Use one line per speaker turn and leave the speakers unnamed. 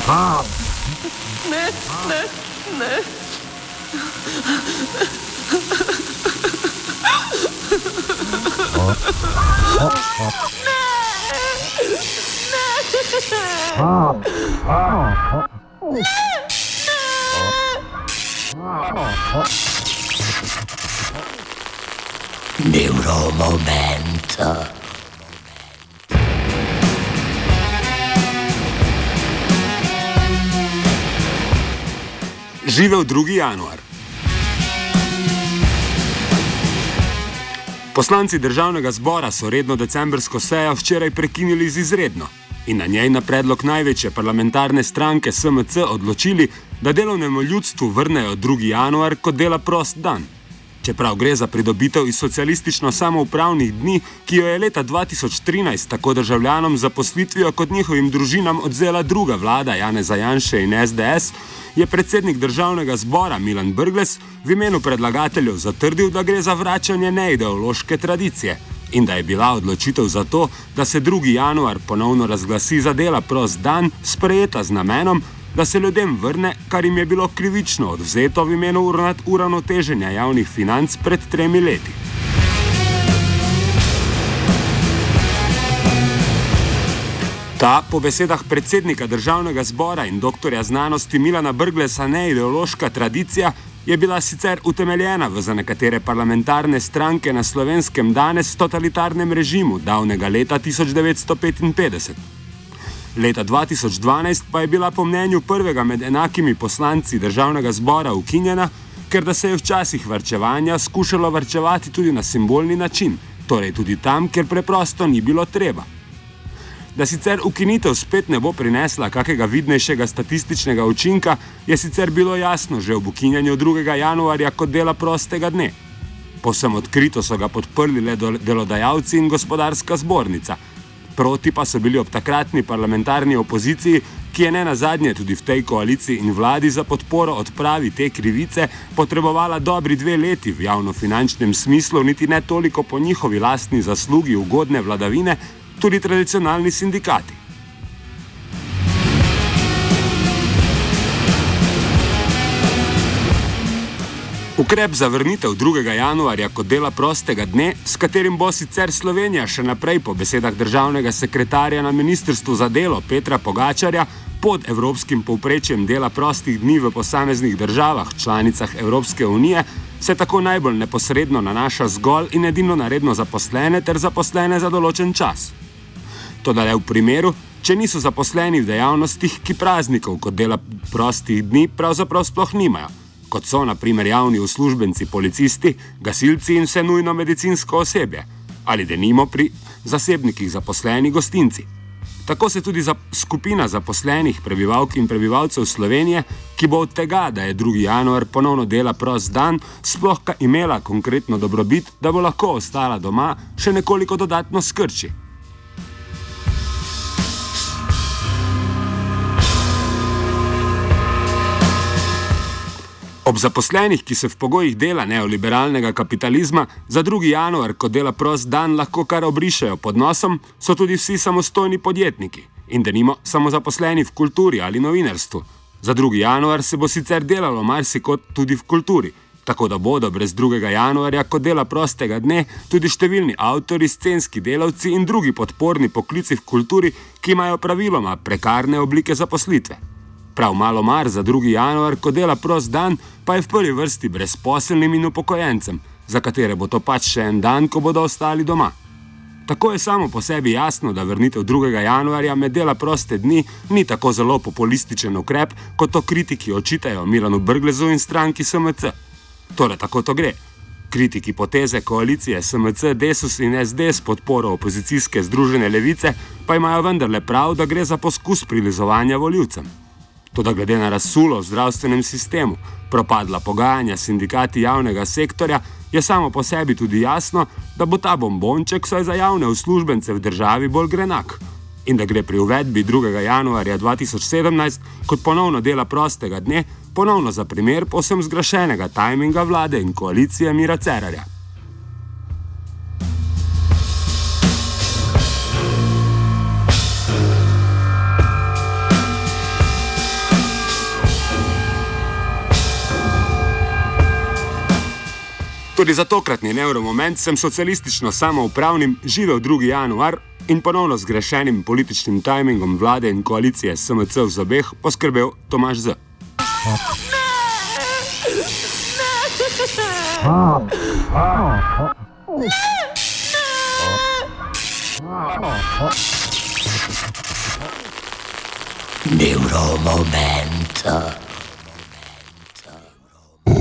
Neuromomento.
Živel 2. januar. Poslanci Državnega zbora so redno decembrsko sejo včeraj prekinili z izredno in na njej na predlog največje parlamentarne stranke SMC odločili, da delovnemu ljudstvu vrnejo 2. januar kot dela prost dan. Čeprav gre za pridobitev iz socialistično samoupravnih dni, ki jo je leta 2013 tako državljanom z zaposlitvijo kot njihovim družinam odzela druga vlada Janeza Janše in SDS, je predsednik Državnega zbora Milan Brglez v imenu predlagateljev zatrdil, da gre za vračanje neideološke tradicije in da je bila odločitev za to, da se 2. januar ponovno razglasi za dela prost dan, sprejeta z namenom, da se ljudem vrne, kar jim je bilo krivično odvzeto v imenu uravnoteženja javnih financ pred 3 leti. Ta, po besedah predsednika Državnega zbora in doktorja znanosti Milana Brgleza, neideološka tradicija je bila sicer utemeljena v za nekatere parlamentarne stranke na Slovenskem danes totalitarnem režimu davnega leta 1955. Leta 2012 pa je bila po mnenju prvega med enakimi poslanci Državnega zbora ukinjena, ker da se je v časih varčevanja skušalo varčevati tudi na simbolni način, torej tudi tam, kjer preprosto ni bilo treba. Da sicer ukinitev spet ne bo prinesla kakega vidnejšega statističnega učinka, je sicer bilo jasno že ob ukinjanju 2. januarja kot dela prostega dne. Povsem odkrito so ga podprli le delodajalci in gospodarska zbornica. Proti pa so bili ob takratni parlamentarni opoziciji, ki je ne nazadnje tudi v tej koaliciji in vladi za podporo odpravi te krivice potrebovala dobri 2 leti v javnofinančnem smislu, niti ne toliko po njihovi lastni zaslugi ugodne vladavine, tudi tradicionalni sindikati. Ukrep za vrnitev 2. januarja kot dela prostega dne, s katerim bo sicer Slovenija še naprej po besedah državnega sekretarja na Ministrstvu za delo Petra Pogačarja pod evropskim povprečjem dela prostih dni v posameznih državah, članicah Evropske unije, se tako najbolj neposredno nanaša zgolj in edino na redno zaposlene ter zaposlene za določen čas. Toda le v primeru, če niso zaposleni v dejavnostih, ki praznikov kot dela prostih dni pravzaprav sploh nimajo, kot so na primer javni uslužbenci, policisti, gasilci in vse nujno medicinsko osebje, ali denimo pri zasebnikih zaposleni gostinci. Tako se tudi skupina zaposlenih prebivalk in prebivalcev Slovenije, ki bo od tega, da je 2. januar ponovno dela prost dan, sploh imela konkretno dobrobit, da bo lahko ostala doma, še nekoliko dodatno skrči. Ob zaposlenih, ki se v pogojih dela neoliberalnega kapitalizma za 2. januar kot dela prost dan lahko kar obrišejo pod nosom, so tudi vsi samostojni podjetniki in denimo samozaposleni v kulturi ali novinarstvu. Za 2. januar se bo sicer delalo marsikod tudi v kulturi, tako da bodo brez 2. januarja kot dela prostega dne tudi številni avtori, scenski delavci in drugi podporni poklici v kulturi, ki imajo praviloma prekarne oblike zaposlitve. Prav malo mar za 2. januar, ko dela prost dan, pa je v prvi vrsti brezposelnim in upokojencem, za katere bo to pač še en dan, ko bodo ostali doma. Tako je samo po sebi jasno, da vrnitev 2. januarja med dela proste dni ni tako zelo populističen ukrep, kot to kritiki očitajo Milanu Brglezu in stranki SMC. Torej tako to gre. Kritiki poteze koalicije SMC, Desus in SD s podporo opozicijske Združene levice pa imajo vendarle prav, da gre za poskus prilizovanja volivcem. Toda glede na razsulo v zdravstvenem sistemu, propadla pogajanja s sindikati javnega sektorja, je samo po sebi tudi jasno, da bo ta bombonček vsaj za javne uslužbence v državi bolj grenak in da gre pri uvedbi 2. januarja 2017 kot ponovno dela prostega dne ponovno za primer povsem zgrešenega tajminga vlade in koalicije Mira Cerarja. Tudi za tokratni nevromoment sem socialistično samoupravnim živel 2. januar in ponovno z grešenim političnim tajmingom vlade in koalicije SMC v zobeh poskrbel Tomaž Z.
Neuromomento.